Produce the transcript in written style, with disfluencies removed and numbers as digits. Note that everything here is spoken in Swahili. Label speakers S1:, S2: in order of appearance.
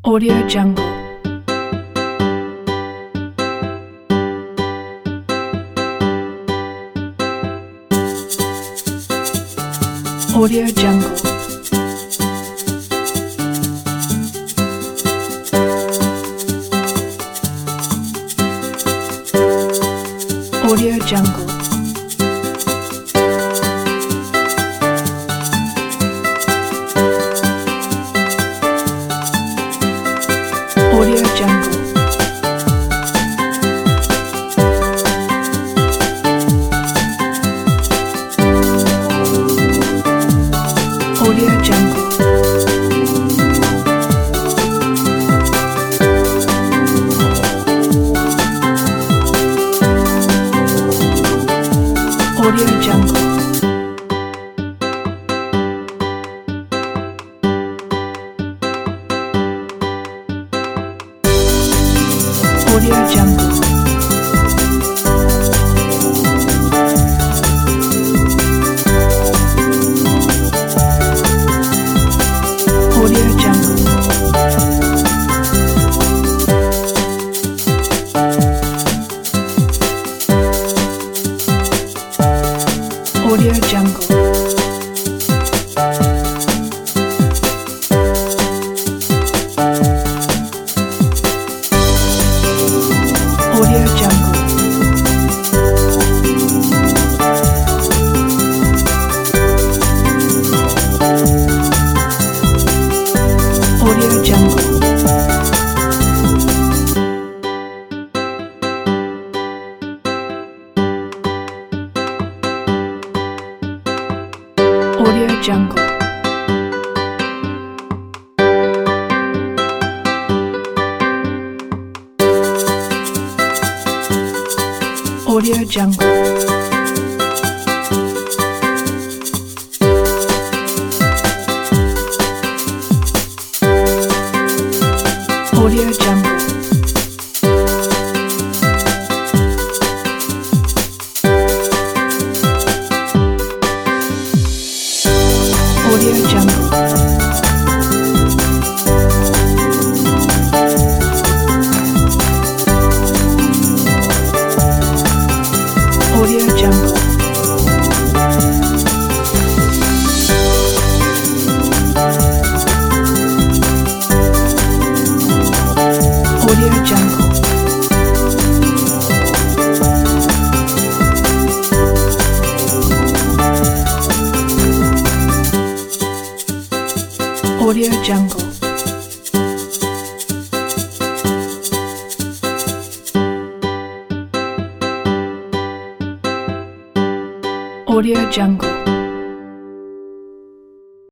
S1: Audio Jungle. Audio Jungle. Audio Jungle. Audio Jungle. Audio Jungle. Audio Jungle. Audio Jungle. Audio Jungle. Audio Jungle. Audio Jungle. Audio Jungle. Audio Jungle. Audio Jungle. Audio Jungle. Audio Jungle. Audio Jungle. Audio Jungle. Audio Jungle. Audio Jungle.